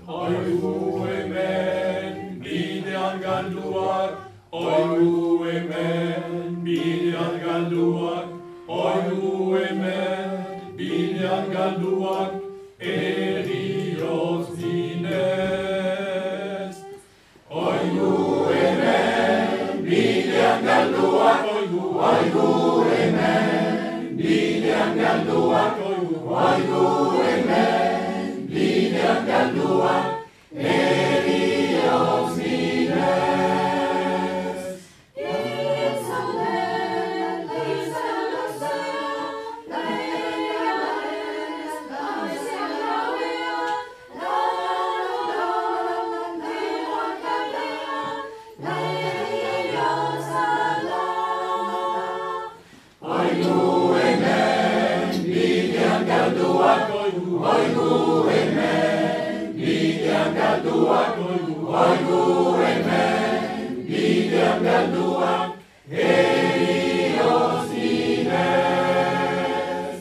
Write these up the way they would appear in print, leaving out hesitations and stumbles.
Oigu hemen bidean galduak, oigu hemen bidean galduak, oigu hemen bidean galduak, erioz dinez. Oigu hemen bidean galduak, oigu hemen bidean galduak, oigu hemen bidean galduak, erioz dinez. Oigu hemen bidean galduak, oigu hemen bidean galduak, oigu hemen bidean galduak, erioz dinez.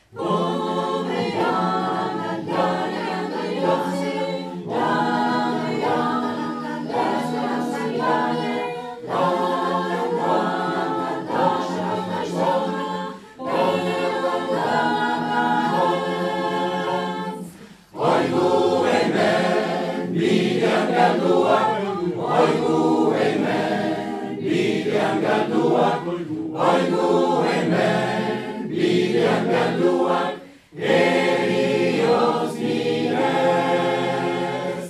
Oigu hemen bidean galduak, oigu hemen bidean galduak, oigu hemen bidean galduak, erioz dinez.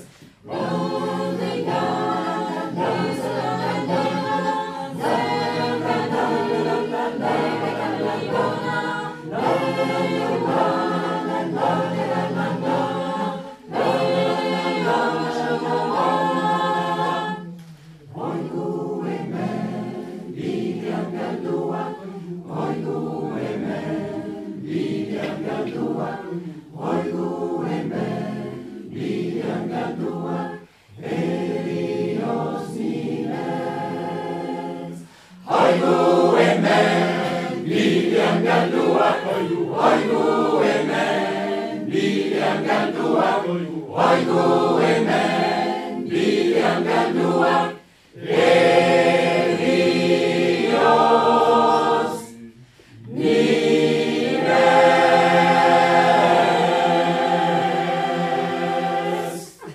Oigu hemen bidean galduak, oigu hemen bidean galduak, oigu hemen bidean galduak, erioz dinez. Oigu hemen bidean galduak,